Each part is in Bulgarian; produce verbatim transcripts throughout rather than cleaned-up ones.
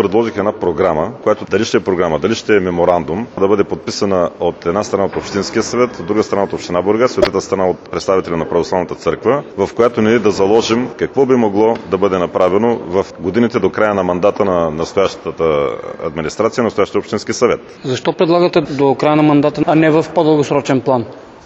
предложих една програма, която дали ще е програма, дали ще е меморандум, да бъде подписана от една страна от Общинския съвет, от друга страна от Община Бургас, от трета страна от представители на Православната църква, в която ние да заложим какво би могло да бъде направено в годините до края на мандата на настоящата администрация, настоящия Общински съвет. Защо предлагате до края на мандата, а не в по-дългосрочен план?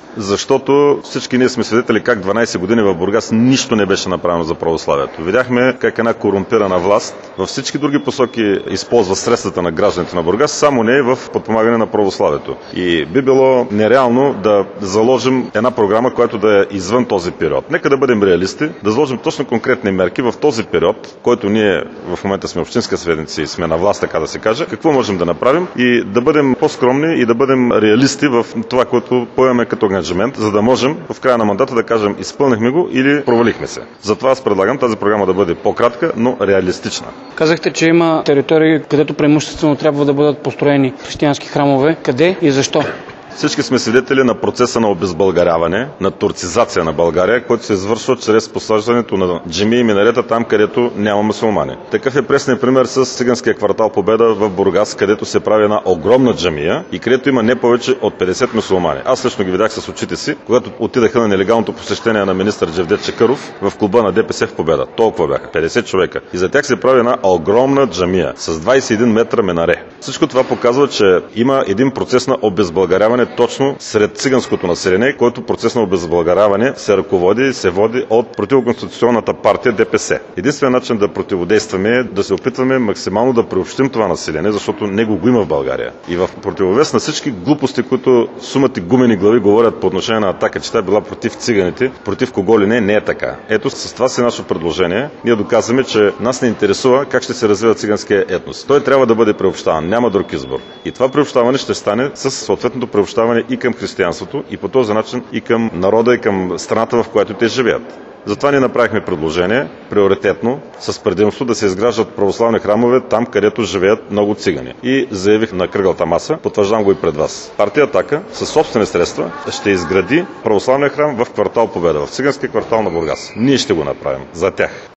Защото всички ние сме свидетели как дванайсет години в Бургас нищо не беше направено за православието. Видяхме как една корумпирана власт във всички други посоки използва средствата на гражданите на Бургас, само не и в подпомагане на православието. И би било нереално да заложим една програма, която да е извън този период. Нека да бъдем реалисти, да заложим точно конкретни мерки в този период, който ние в момента сме общински съветници и сме на власт, така да се каже, какво можем да направим и да бъдем по-скромни и да бъдем реалисти в това, което поемаме като ангажимент, за да можем в края на мандата да кажем изпълнихме го или провалихме се. Затова аз предлагам тази програма да бъде по-кратка, но реалистична. Казахте, че има територии, където преимуществено трябва да бъдат построени християнски храмове. Къде и защо? Всички сме свидетели на процеса на обезбългаряване, на турцизация на България, който се извършва чрез посаждането на джамии и минарета там, където няма мюсюлмани. Такъв е пресният пример с циганския квартал Победа в Бургас, където се прави една огромна джамия и където има не повече от петдесет мюсюлмани. Аз лично ги видях с очите си, когато отидаха на нелегалното посещение на министър Джевдет Чакъров в клуба на ДПС в Победа. Толкова бяха, петдесет човека. И за тях се прави една огромна джамия с двайсет и един метра минаре. Всичко това показва, че има един процес на обезбългаряване точно сред циганското население, който процес на обезбългаряване се ръководи и се води от противоконституционната партия ДПС. Единственият начин да противодействаме е да се опитваме максимално да приобщим това население, защото него го има в България. И в противовес на всички глупости, които сумати гумени глави говорят по отношение на Атака, че тя била против циганите, против кого ли не, не е така. Ето с това си наше предложение. Ние доказваме, че нас не интересува как ще се развива циганския етнос. Той трябва да бъде приобщаван, няма друг избор. И това приобщаване ще стане с съответното приобщаване и към християнството, и по този начин и към народа, и към страната, в която те живеят. Затова ние направихме предложение, приоритетно, с предимство да се изграждат православни храмове там, където живеят много цигани. И заявих на кръглата маса, потвърждам го и пред вас. Партия Атака със собствени средства ще изгради православния храм в квартал Победа, в циганския квартал на Бургас. Ние ще го направим за тях.